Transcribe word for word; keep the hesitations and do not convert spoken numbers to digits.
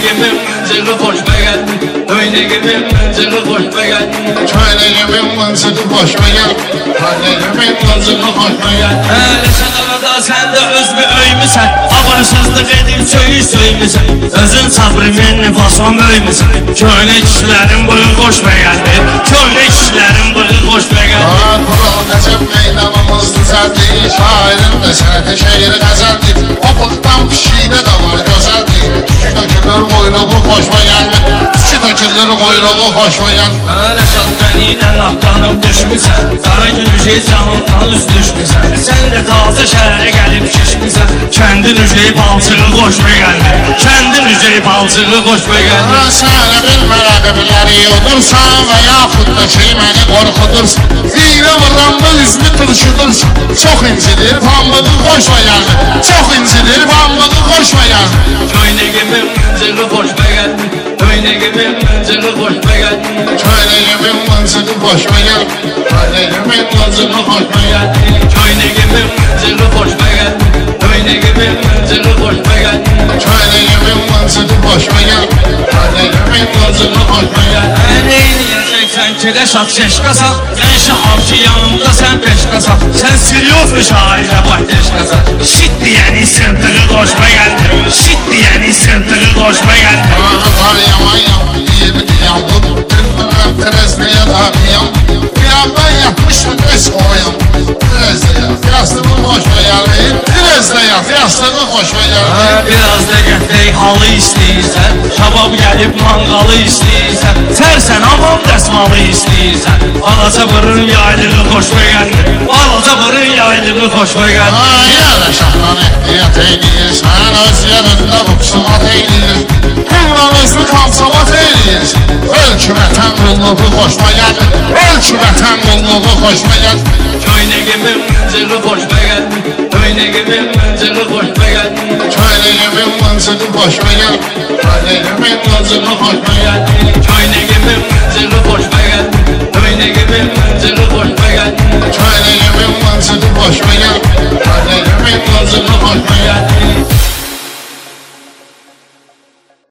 Köynegimin mıncığı hoşuma geldi. Köynegimin mıncığı hoşuma geldi. Köynegimin mıncığı hoşuma geldi. Köynegimin mıncığı hoşuma geldi. Hele şadavada sen de özümü öymüsən. Abarsızlıq edip söyü söymüsən. Özün sabrımın fason böymüsən. Köyne kişilerin bığı hoşuma geldi. Köyne kişilerin bığı hoşuma geldi. Kural Necep meydanımız düzeldi. Şairin de sənəti şehri qəzəldi. O bıqdan pişiğine de var gözəldi. Dökülür qoyruğu hoşuma geldi. İki dökülür qoyruğu hoşuma geldi. Hele şadbeniyle atlanıp düşmüsən. Kara gülüşe canımdan üst düşmüsən. Sen de taze şehre gelip şişmişsən. Kendin ücreyip alçığı hoşuma geldi. Kendin ücreyip alçığı hoşuma geldi. Sənə bilmərə billəri yudursan və yaxud da ki məni qorxudursan. İğrə vuran bu üzümü turşudursan. Çox incidir pambığı hoşuma geldi. Çox incidir pambığı hoşuma geldi. Köynegimin mıncığı hoşuma geldi. Köynegimin mıncığı hoşuma geldi. Köynegimin mıncığı hoşuma geldi. Köynegimin mıncığı hoşuma geldi. Köynegimin mıncığı hoşuma geldi. Köynegimin mıncığı hoşuma geldi. Köynegimin mıncığı hoşuma geldi. Köynegimin mıncığı hoşuma geldi. Neyleyeceksen kire şat şeşkasan. Ben şahapçı yanımda sen peşkasan. Sen siliyorsun şaire bak deşkasan. Şit diyeni sırtığı hoşuma geldi. Şit diyeni sırtığı hoşuma geldi. Ağlar yaman yaman yiyip yandım. Bilmem terezliye dağıyam. Yandan yapmışım es oyam. Terezle yat yastığım hoşuma geldi. Terezle yat yastığım hoşuma geldi. Biraz da gətirək halı istəyirsən. Şabab gəlib manqalı istəyirsən. Tərsən avam dəsmalı istəyirsən. Alaca bırın yaylığı xoşuma gəldi. Alaca bırın yaylığı xoşuma gəldi. Yenə şahdan ehtiyat eyləyirsən. Öz yerində buxsumat eyləyir. Hümranızlı kamsamat eyləyir. Ölkü vətən qulluğu xoşuma gəldi. Ölkü vətən qulluğu xoşuma gəldi. Köynegimin mıncığı xoşuma gəldi. Köynegimin mıncığı xoşuma gəldi. Köynegimin mıncığı hoşuma geldi. Köynegimin mıncığı hoşuma geldi. Köynegimin mıncığı hoşuma geldi. Köynegimin mıncığı hoşuma geldi. Köynegimin mıncığı hoşuma geldi. Köynegimin mıncığı hoşuma geldi.